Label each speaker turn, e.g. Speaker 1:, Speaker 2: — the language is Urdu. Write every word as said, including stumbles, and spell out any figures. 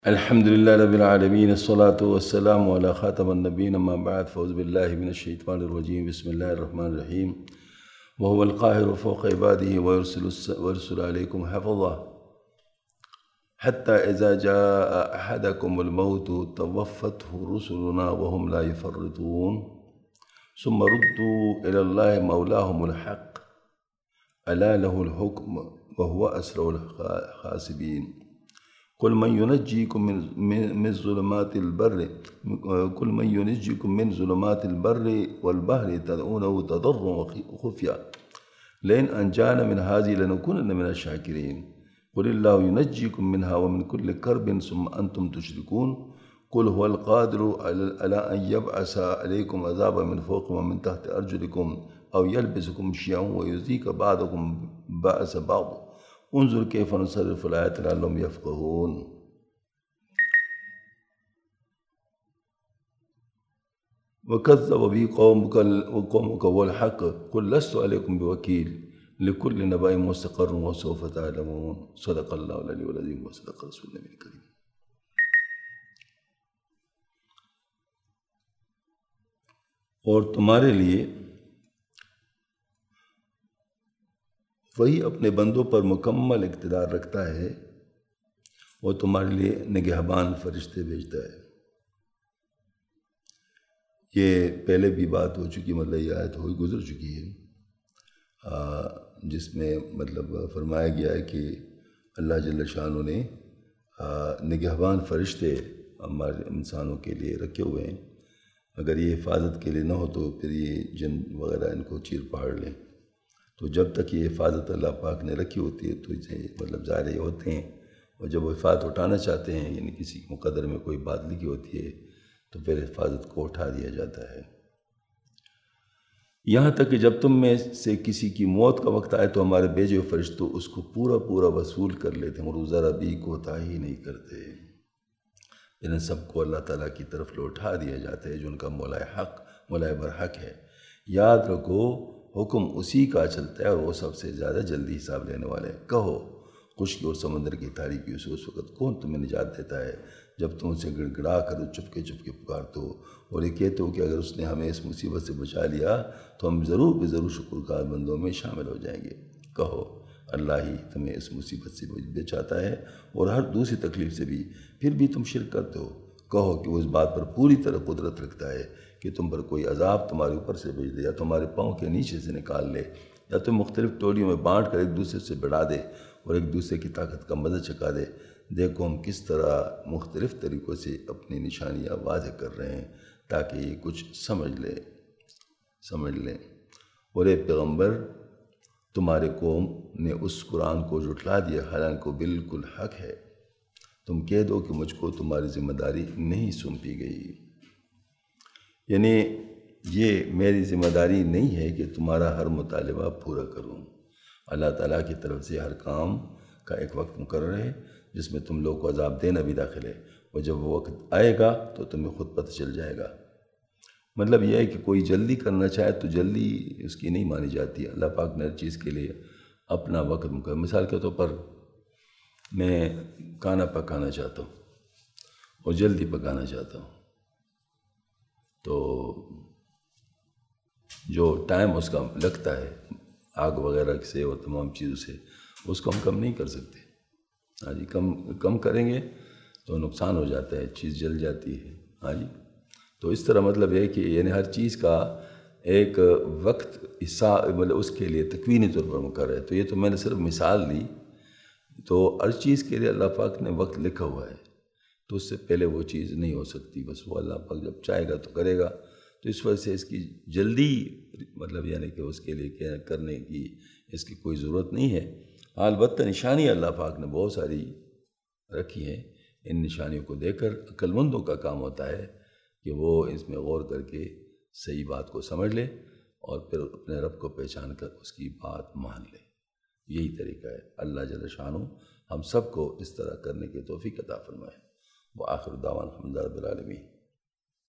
Speaker 1: الحمد لله رب العالمين، الصلاة والسلام على خاتم النبيين، أما بعد، فأعوذ بالله من الشيطان الرجيم، بسم الله الرحمن الرحيم. وهو القاهر فوق عباده ويرسل ويرسل عليكم حفظه حتى إذا جاء أحدكم الموت توفته رسلنا وهم لا يفرطون ثم ردوا إلى الله مولاهم الحق ألا له الحكم وهو أسرع الحاسبين. قل من ينجيكم من من ظلمات البر قل من ينجيكم من ظلمات البر والبحر تدعونه تضرعا وخفيا لئن أنجانا من هذه لنكونن من الشاكرين. قل الله ينجيكم منها ومن كل كرب ثم أنتم تشركون. قل هو القادر على أن يبعث عليكم عذابا من فوق ومن تحت أرجلكم أو يلبسكم شيعا ويذيق بعضكم بأس بعض. انظر كيف نصرف الآيات لعلهم يفقهون. وكذب به قومك وقومك والحق قل لست عليكم بوكيل لكل نبأ مستقر وسوف تعلمون. صدق الله العلي العظيم وصدق رسول النبي الكريم. اور تمہارے لیے وہی اپنے بندوں پر مکمل اقتدار رکھتا ہے اور تمہارے لیے نگہبان فرشتے بھیجتا ہے. یہ پہلے بھی بات ہو چکی، مطلب یہ آیت ہوئی گزر چکی ہے، جس میں مطلب فرمایا گیا ہے کہ اللہ جل شانہ نے نگہبان فرشتے ہمارے انسانوں کے لیے رکھے ہوئے ہیں. اگر یہ حفاظت کے لیے نہ ہو تو پھر یہ جن وغیرہ ان کو چیر پاڑ لیں. تو جب تک یہ حفاظت اللہ پاک نے رکھی ہوتی ہے تو اسے مطلب ظاہر یہ ہوتے ہیں، اور جب وہ حفاظت اٹھانا چاہتے ہیں، یعنی کسی مقدر میں کوئی بات لکھی ہوتی ہے تو پھر حفاظت کو اٹھا دیا جاتا ہے. یہاں تک کہ جب تم میں سے کسی کی موت کا وقت آئے تو ہمارے بھیجے ہوئے فرشتوں اس کو پورا پورا وصول کر لیتے ہیں اور ذرا بھی کوتاہی نہیں کرتے. انہیں سب کو اللہ تعالیٰ کی طرف لوٹا دیا جاتا ہے جو ان کا مولا حق مولا برحق ہے. یاد رکھو حکم اسی کا چلتا ہے اور وہ سب سے زیادہ جلدی حساب لینے والے ہیں. کہو خشکی اور سمندر کی تاریکیوں سے اس وقت کون تمہیں نجات دیتا ہے جب تم اسے گڑ گڑا کر چپکے چپکے پکارتے ہو اور یہ کہتے ہو کہ اگر اس نے ہمیں اس مصیبت سے بچا لیا تو ہم ضرور بے ضرور شکر گزار بندوں میں شامل ہو جائیں گے. کہو اللہ ہی تمہیں اس مصیبت سے بچاتا ہے اور ہر دوسری تکلیف سے بھی، پھر بھی تم شرک کرتے ہو. کہو کہ وہ اس بات پر پوری طرح قدرت رکھتا ہے کہ تم پر کوئی عذاب تمہارے اوپر سے بھیج دے یا تمہارے پاؤں کے نیچے سے نکال لے یا تم مختلف ٹولیوں میں بانٹ کر ایک دوسرے سے بڑھا دے اور ایک دوسرے کی طاقت کا مزہ چکھا دے. دیکھو ہم کس طرح مختلف طریقوں سے اپنی نشانیاں واضح کر رہے ہیں تاکہ یہ کچھ سمجھ لے سمجھ لیں. اور اے پیغمبر، تمہارے قوم نے اس قرآن کو جھٹلا دیا حالانکہ وہ بالکل حق ہے. تم کہہ دو کہ مجھ کو تمہاری ذمہ داری نہیں سونپی گئی، یعنی یہ میری ذمہ داری نہیں ہے کہ تمہارا ہر مطالبہ پورا کروں. اللہ تعالیٰ کی طرف سے ہر کام کا ایک وقت مقرر ہے جس میں تم لوگ کو عذاب دینا بھی داخل ہے، اور جب وہ وقت آئے گا تو تمہیں خود پتہ چل جائے گا. مطلب یہ ہے کہ کوئی جلدی کرنا چاہے تو جلدی اس کی نہیں مانی جاتی. اللہ پاک نے ہر چیز کے لیے اپنا وقت مقرر. مثال کے طور پر میں کھانا پکانا چاہتا ہوں اور جلدی پکانا چاہتا ہوں تو جو ٹائم اس کا لگتا ہے آگ وغیرہ سے اور تمام چیزوں سے، اس کو ہم کم نہیں کر سکتے. ہاں جی، کم کم کریں گے تو نقصان ہو جاتا ہے، چیز جل جاتی ہے. ہاں جی، تو اس طرح مطلب ہے کہ یعنی ہر چیز کا ایک وقت حصہ مطلب اس کے لیے تکوینی طور پر مقرر ہے. تو یہ تو میں نے صرف مثال دی. تو ہر چیز کے لیے اللہ پاک نے وقت لکھا ہوا ہے، تو اس سے پہلے وہ چیز نہیں ہو سکتی. بس وہ اللہ پاک جب چاہے گا تو کرے گا. تو اس وجہ سے اس کی جلدی مطلب یعنی کہ اس کے لیے کرنے کی اس کی کوئی ضرورت نہیں ہے. البتہ نشانی اللہ پاک نے بہت ساری رکھی ہیں. ان نشانیوں کو دیکھ کر عقل مندوں کا کام ہوتا ہے کہ وہ اس میں غور کر کے صحیح بات کو سمجھ لے اور پھر اپنے رب کو پہچان کر اس کی بات مان لے. یہی طریقہ ہے. اللہ جل شانہ ہم سب کو اس طرح کرنے کی توفیق عطا فرمائے. وآخر دعوانا الحمد للہ رب العالمین.